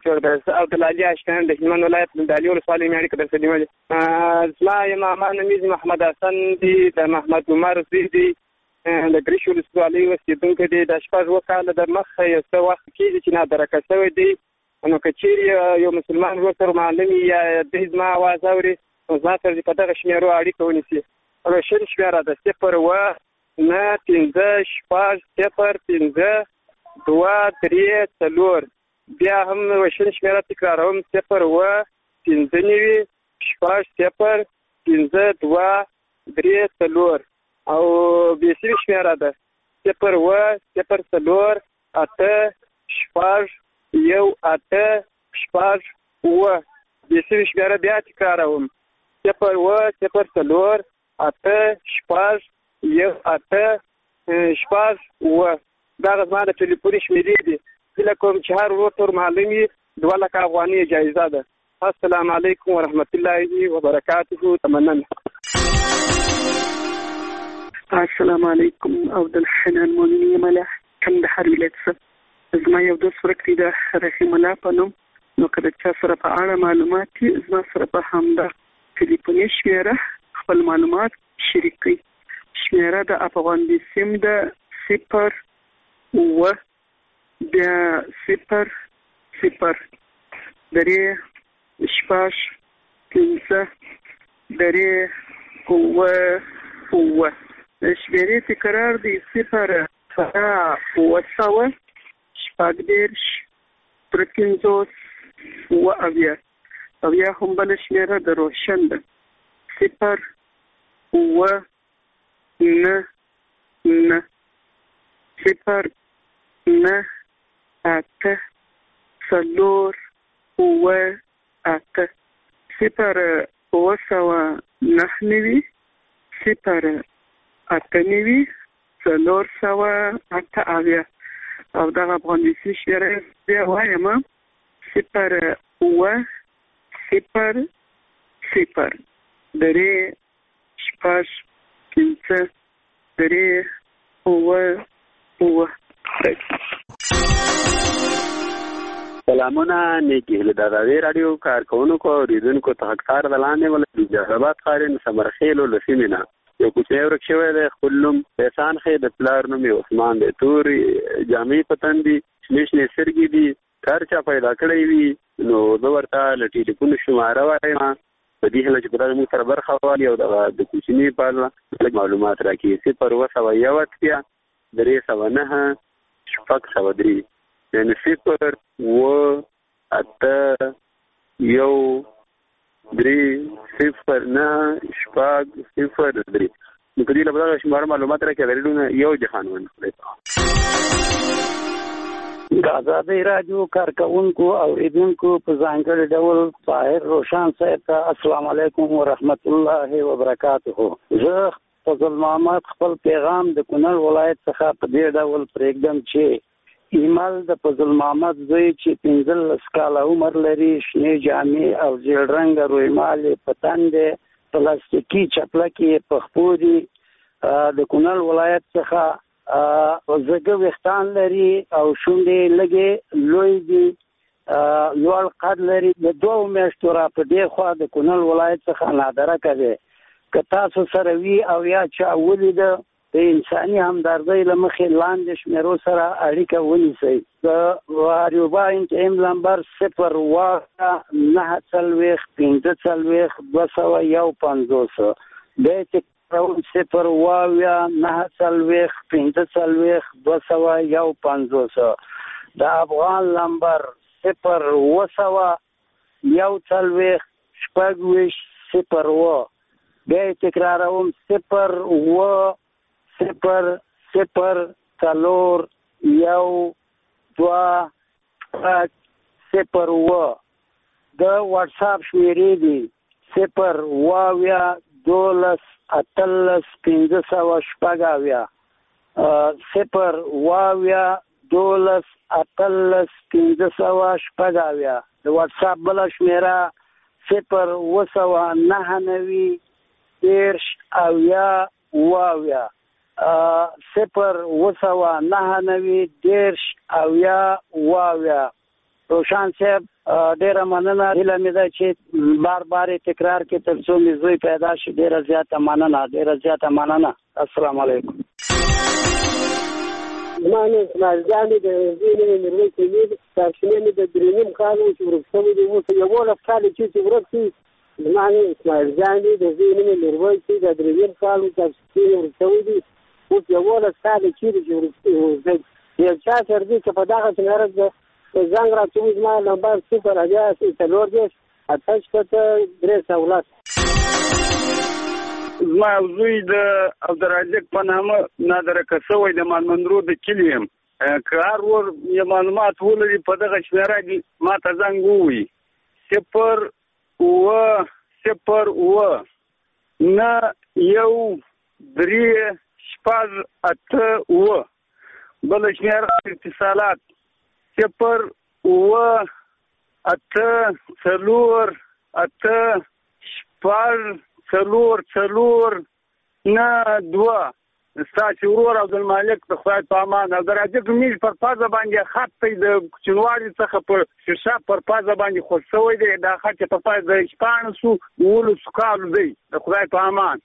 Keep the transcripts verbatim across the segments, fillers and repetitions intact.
جوړ ده او د لالي اشکان د هلمند ولایت د دالي ولسوالۍ میاړي کې درته نیولې. زما امامان نومیز محمد حسن دي، د محمد عمر زوی دي، د ګریش ولسوالۍ اوسېدونکی دی. د شپږ اووه کاله د مخه یو څه وخت کېږي چې نادرکه شوی دی. نو که چیرې یو مسلمان ورور سره معلم یا دوی زما اواز اوري نو زما سره په دغه شمېرو اړیکه ونیسي. روشن شمېره ده صفر اووه نه پنځه شپږ صفر پنځه دوه درې څلور. بیا هم روشن شمېره تکراروم صفر اووه پنځه نوي شپږ صفر پنځه دوه درې څلور. او بیسیمي شمېره ده صفر اووه صفر څلور اته شپږ یو اته شپږ اووه. بیسیمي شمېره بیا تکراروم صفر اووه صفر څلور اته شپږ یو اته شپږ اووه. دغه زما د ټلیفون شمېرې دي. هیله کوم چې هر ورور ته معلوم وي دوه لکه افغانۍ جایزه ده. السلام علیکم ورحمت الله وبرکاته. تمنن. السلام علیکم. عبدالحنان مولوی ملح کندهار ولایت څخه. زما یو دوست ورک دی د رحیم الله په نوم. نو که د چا سره په اړه معلومات وي زما سره په همدا ټلیفوني شمېره خپل معلومات شریک کړئ. شمېره د افغان سیم ده صفر اووه بیا صفر صفر درې شپږ پنځه درې اووه اووه. شمېرې تکرار دی صفر اووه سوه شپږ دېرش تر پنځوس اووه اویا. اویا هم بله شمېره د روشن ده صفر اووه نه نه صفر نه اته څلور اووه اته. صفر اووه سوه نهه نوي صفر اته نوي څلور سوه اته اویا. او دغه افغانیسي شمېره بیا وایم صفر اووه صفر صفر درې شپږ پنځه درې اووه اووه. سلامونه نیکی هیله د راډیو راډیو کارکونکو اوریدونکو ته حقدار د لاندې ولې د جذبات قارن سمرخیلو لسیمینا یو کوچنی ورک شوی دی. خپل نوم احسان خې د پلار نوم یې عثمان دی. تورې جامې په تن دي، شنې شنې سترګې دي. کار چا پیدا کړی وي نو زه ورته له ټلیفون شماره وایم په دې هیله چې په دغه موږ سره برخه واخلي او دغه د کوچني په اړه لږ معلومات راکړي. صفر اووه سوه یو اتیا درې سوه نهه شپږ سوه درې. یعنې صفر اووه اته یو درې صفر نهه شپږ صفر درې. نو په دې له دغه شماره معلومات راکړي د ریډیو یو جهان ونکړئ. د ازادۍ راډیو کارکونکو او اوریدونکو په ځانګړي ډول طاهر روشان صاحب ته السلام علیکم ورحمت الله وبرکاته. زه فضل محمد خپل پیغام د کونړ ولایت څخه په دې ډول پرېږدم چې ایمل د فضل محمد زوی چې پنځلس کاله عمر لري، شنې جامې او زیړ رنګه رویمال په تن دی، پلاستیکي چپلکې په خپو دي، د کونړ ولایت څخه زګه ویښتان لري او شونډې لږې لوی دي، لوړ قد لري. د دوو میاشتو را په دې خوا د کونړ ولایت څخه نادرکه دی. که تاسو سره وي او یا چا ولیده د انساني همدردۍ له مخې لاندې شمېرو سره اړیکه ونیسئ. د واریوبا انټیم نمبر صفر اووه نهه څلوېښت پنځه څلوېښت دوه سوه یو پنځوس. بیا صفر اووه نهه څلوېښت پنځه څلوېښت دوه سوه یو پنځوس. د افغان نمبر صفر اووه سوه یو څلوېښت شپږ ویشت صفر اووه. بیا تکراروم صفر اووه صفر صفر څلور یو دوه صفر اووه. د واټساپ شمېرې دي صفر اووه دولس اتلس پنځه سوه شپږ اویا. صفر اووه دولس اتلس پنځه سوه شپږ اویا. د واټساپ بله شمېره صفر اووه سوه نهه نوي دېرش اویا اووه اویا. صفر اووه سوه نهه نوي دېرش اویا اووه اویا. روشان صاحب ډیره مننه. هیله مې ده چې بار بار تکرار کې تر څو مې زوی پیدا شي. ډیره زیاته مننه ډیره زیاته مننه. السلام علیکم. زمانه اسماعیل جان د زینې مې کوي تاسو نه د درینم کارو چې ورسوي دی اوس یو ول افکار چې ورسوي. زمانه اسماعیل جان د زینې مې ورسوي د درینم کارو تاسو ورسوي دی اوس یو ول افکار چې ورسوي. یو چا تر دې چې په دغه څنګه زنګ راځي زما نمبر صفر اجازه چې څلور دې اتش کته درې سوالات. زما زوی د عبدالرزاق په نامه نادر کسوی د مالمندرو د کلیم کار ور یو معلومات ولري په دغه شمیره کې ما ته زنګ ووي صفر و صفر و نه یو درې شپږ اته و. بل شمیره اتصالات صفر و اته څلور اته شپږ څلور څلور نه دوه. ستاسو ورور عبدالمالک د خدای په امان. عبدالرزاق میز پر پازه باندې خط دی د کوچنوالي څخه پر شیشه پر پازه باندې خوښوي دی. دا خط په پاز د شپاړسو ولسو کالو دی د خدای په امان.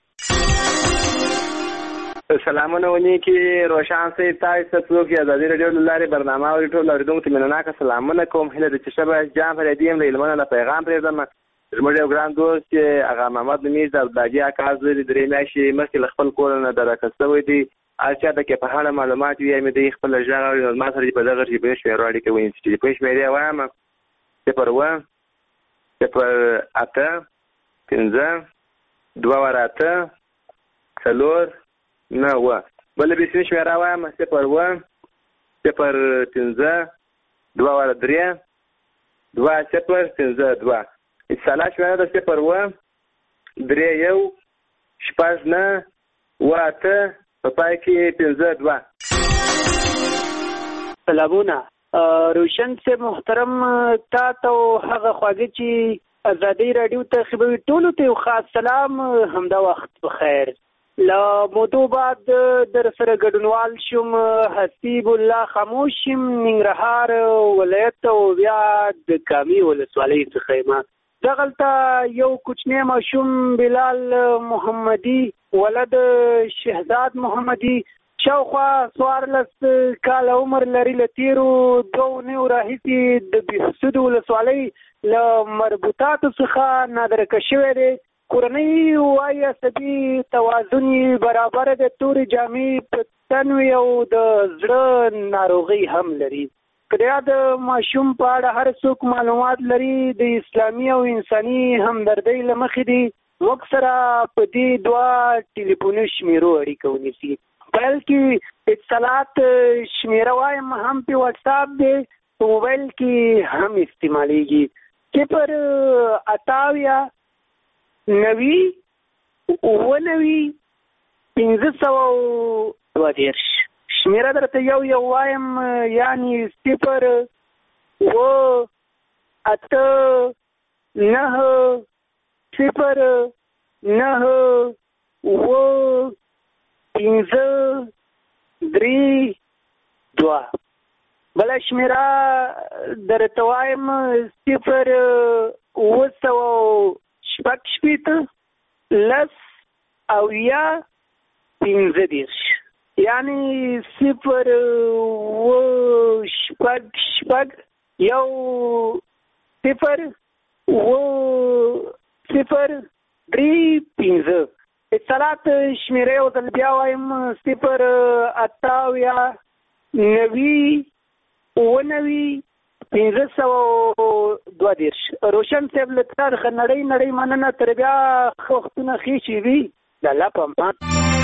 سلامونه ونی کې روشان سي تاسو څوک یا د رادیو لارې برنامه او ټول اوریدونکو ته مننه سلامونه کوم. هله د چشبه جام پر دیم له لمنه پیغام پرېږدم. زموږ یو ګران دوست چې هغه محمد نمیز د باجی اکاز لري درې میاشتې مخکې خپل کور نه درکستوي دي. اچھا د کې په اړه معلومات یې مې د خپل ژغه ما سره په دغه کې به شوي راډي کوي چې په شمیرې وایم صفر و صفر اته پنځه دوه ورته څلور نه و. بل به څه شمیره وایم صفر و صفر پنځه دوه ور درې دوه صفر پنځه دوه. اتصالات شمیره د صفر و درې یو شپږ نه و اته په پای کې پنځه دوه. سلامونه روشن سے محترم تا ته هغه خواږه چې ازادي رادیو ته خبرې ټولو ته خاص سلام. همدا وخت بخیر. لا مودو بعد در سره ګډونوال شوم حسیب الله خاموشم ننګرهار ولایت او بیا د کامي ولسوالۍ څخه ما دغلته یو کوچنی ماشوم بلال محمدي ولد شهزاد محمدي شاوخوا څوارلس کاله عمر لري. له تیرو دوه نیو راهیسې د بهسود ولسوالۍ له مربوطاتو څخه نادرکه شوی دی. کورنۍ وایي عصبي توازن برابر د تورې جامې په تن وي او د زړه ناروغي هم لري. که د ماشوم په اړه هر څوک معلومات لري د اسلامي او انساني همدردۍ له مخې دي موږ سره په دې دوه ټلیفوني شمیرو اړیکه ونیسي. پیل کې اتصالات شمیره وایم هم په واتساپ دی په موبایل کې هم استعمالیږي. صفر اتاویا نوي اووه نوي پنځه سوه دوه دېرش. شمیره درته یو یو وایم یعنی صفر اووه اته نهه صفر نهه اووه پنځه درې دوه. بله شمیره درته وایم صفر اووه سوه شپږ شپېته لس اویا پنځه دېرش یعنی صفر اووه شپږ شپږ یو صفر اووه صفر درې پنځه. اتصالات شمیره یو ځل بیا وایم صفر اته اویا نوي اووه نوي پنځه سوه دوه دېرش. روشن صاحب له تا څخه نړۍ نړۍ مننه. تر بیا ښه وختونه ښې چې وي د الله په امان.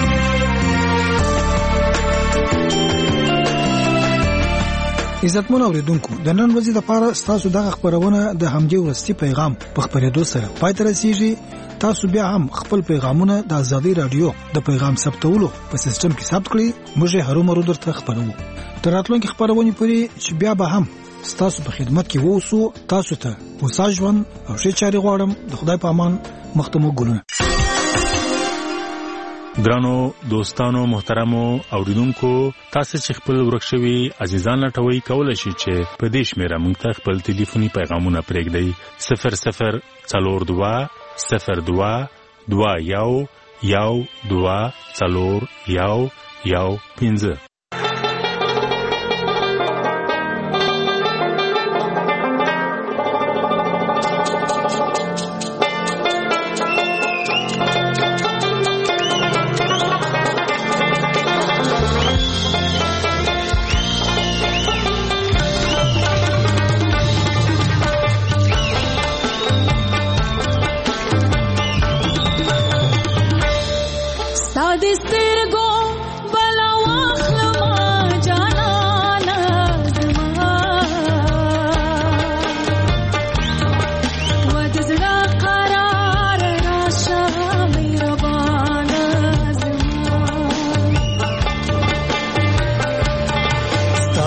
عزتمن اوریدونکو د نن ورځې لپاره ستاسو دغه خبرونه د همدې وروستي پیغام په خبرېدو سره پای ته رسیږي. تاسو بیا هم خپل پیغامونه د ازادي رادیو د پیغام ثبتولو په سیستم کې ثبت کړئ. موږ یې هرومرو درته خبرو. تر راتلونکي خبرونې پورې چې بیا به هم ستاسو په خدمت کې ووسو. تاسو ته وسا ژوند او ښې چارې غواړم. د خدای په امان. مختمو ګلونه. ګرانو دوستانو محترمو اوریدونکو تاسو چې خپل ورکشوي عزیزان لټوي کولای شئ چې په دې شمیره موږ ته خپل ټلیفوني پیغامونه پرېږدئ صفر صفر څلور دوه صفر دوه دوه یو یو دوه څلور یو یو پنځه.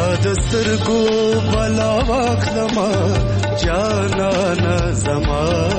سترګو بلا واخلم جانان زما